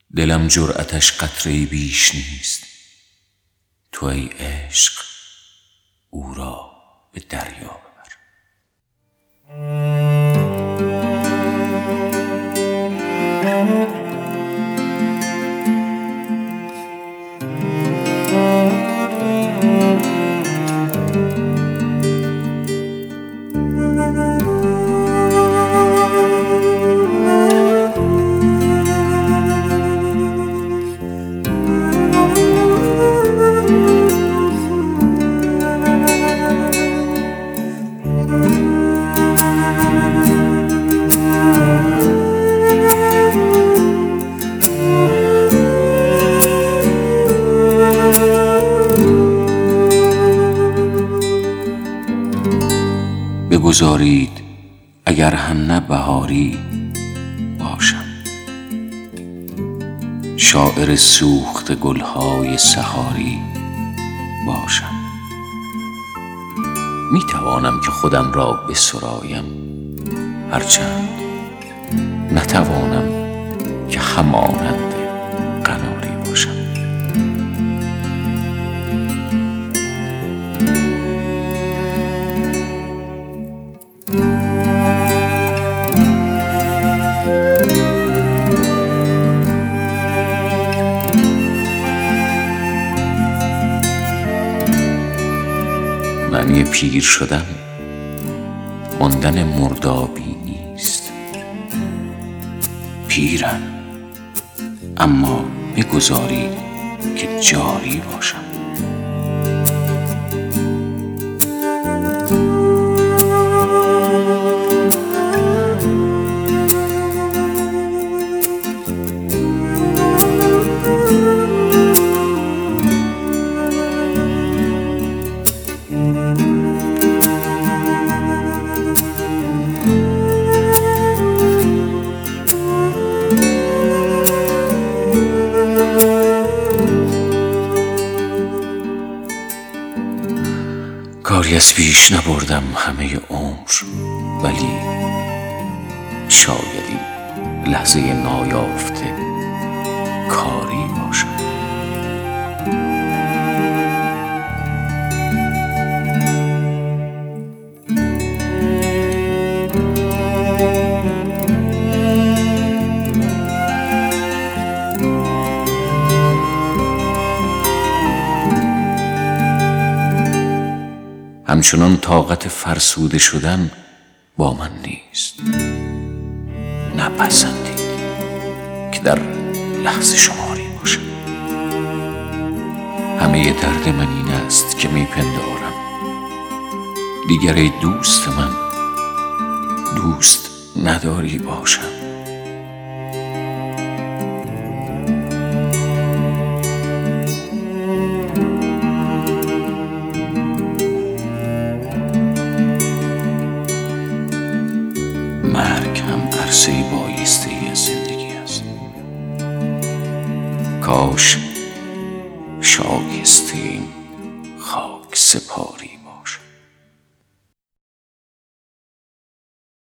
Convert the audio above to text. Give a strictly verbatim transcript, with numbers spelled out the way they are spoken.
دلم جرأتش قطره بیش نیست. تو ای عشق او را به دریا ببر. بگذارید اگر هم نه بهاری باشم، شاعر سوخت گلهای سحاری باشم. می توانم که خودم را بسرایم، هرچند نتوانم که همانند قناری باشم. معنی پیر شدن ماندن مردابی نیست. پیرم، اما بگذارید که جاری باشم. کاری از پیش نبردم همه عمر، ولی شاید این لحظه نایافته کاری باشم. همچنان طاقت فرسوده شدن با من نیست. نپسندید که در لحظه شماری باشم. همه درد من این است که میپندارم دیگر ای دوست من دوست نداری باشم. مرگ هم عرصه بایسته ای از زندگی است. کاش شایسته این